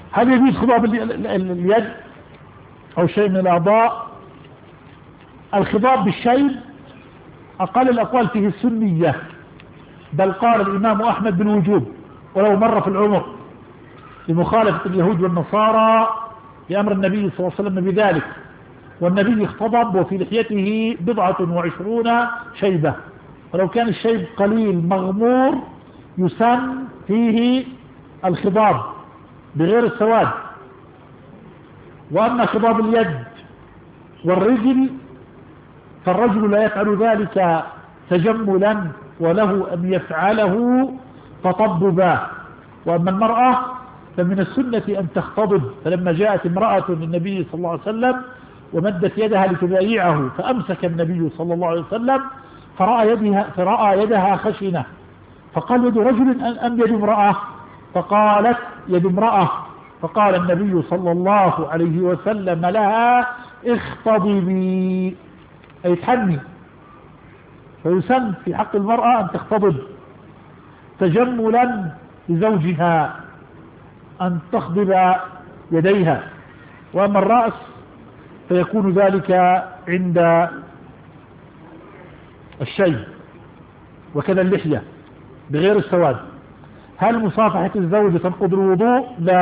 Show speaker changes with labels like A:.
A: هل يجوز خضاب اليد أو شيء من الأعضاء؟ الخضاب بالشيب أقل الأقوال فيه السنية، بل قال الإمام أحمد بالوجوب ولو مر في العمر، لمخالفة اليهود والنصارى لأمر النبي صلى الله عليه وسلم بذلك، والنبي اختضب وفي لحيته 27 شيبة، ولو كان الشيب قليل مغمور يسن فيه الخضاب بغير السواد. وأما خضاب اليد والرجل فالرجل لا يفعل ذلك تجملا وله أن يفعله تطببا، وأما المرأة فمن السنة أن تختضب. فلما جاءت امرأة للنبي صلى الله عليه وسلم ومدت يدها لتبايعه فأمسك النبي صلى الله عليه وسلم فرأى يدها خشنة، فقال يد رجل أم يد امرأة؟ فقالت يد امرأة، فقال النبي صلى الله عليه وسلم لها اختضبي أي تحني. فيسن في حق المرأة أن تختضب تجملا لزوجها أن تخضب يديها. وأما الرأس فيكون ذلك عند الشيب، وكذا اللحية بغير السواد. هل مصافحة الزوج تنقض الوضوء؟ لا.